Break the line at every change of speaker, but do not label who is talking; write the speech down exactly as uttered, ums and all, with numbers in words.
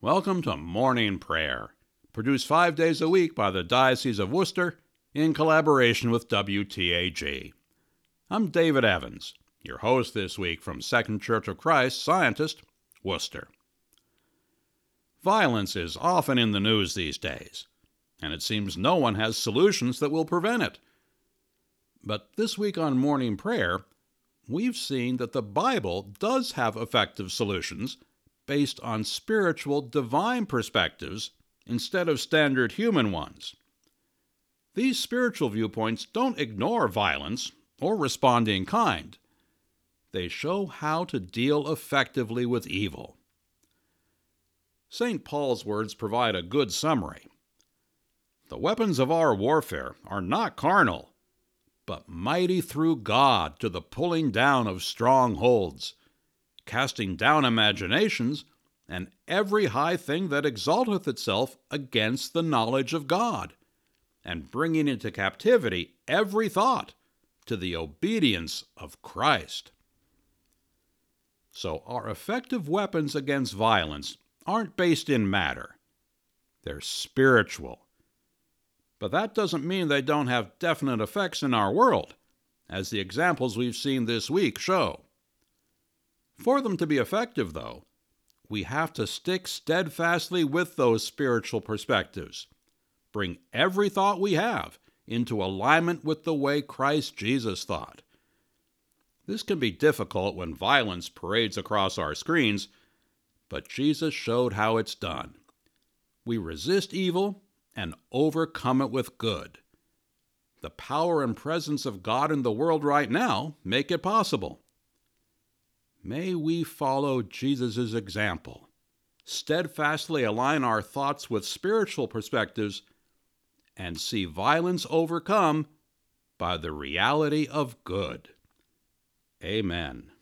Welcome to Morning Prayer, produced five days a week by the Diocese of Worcester in collaboration with W T A G. I'm David Evans, your host this week from Second Church of Christ, Scientist, Worcester. Violence is often in the news these days, and it seems no one has solutions that will prevent it. But this week on Morning Prayer, we've seen that the Bible does have effective solutions based on spiritual, divine perspectives instead of standard human ones. These spiritual viewpoints don't ignore violence or respond in kind. They show how to deal effectively with evil. Saint Paul's words provide a good summary. The weapons of our warfare are not carnal, but mighty through God to the pulling down of strongholds, casting down imaginations, and every high thing that exalteth itself against the knowledge of God, and bringing into captivity every thought to the obedience of Christ. So our effective weapons against violence aren't based in matter. They're spiritual. But that doesn't mean they don't have definite effects in our world, as the examples we've seen this week show. For them to be effective, though, we have to stick steadfastly with those spiritual perspectives, bring every thought we have into alignment with the way Christ Jesus thought. This can be difficult when violence parades across our screens, but Jesus showed how it's done. We resist evil and overcome it with good. The power and presence of God in the world right now make it possible. May we follow Jesus' example, steadfastly align our thoughts with spiritual perspectives, and see violence overcome by the reality of good. Amen.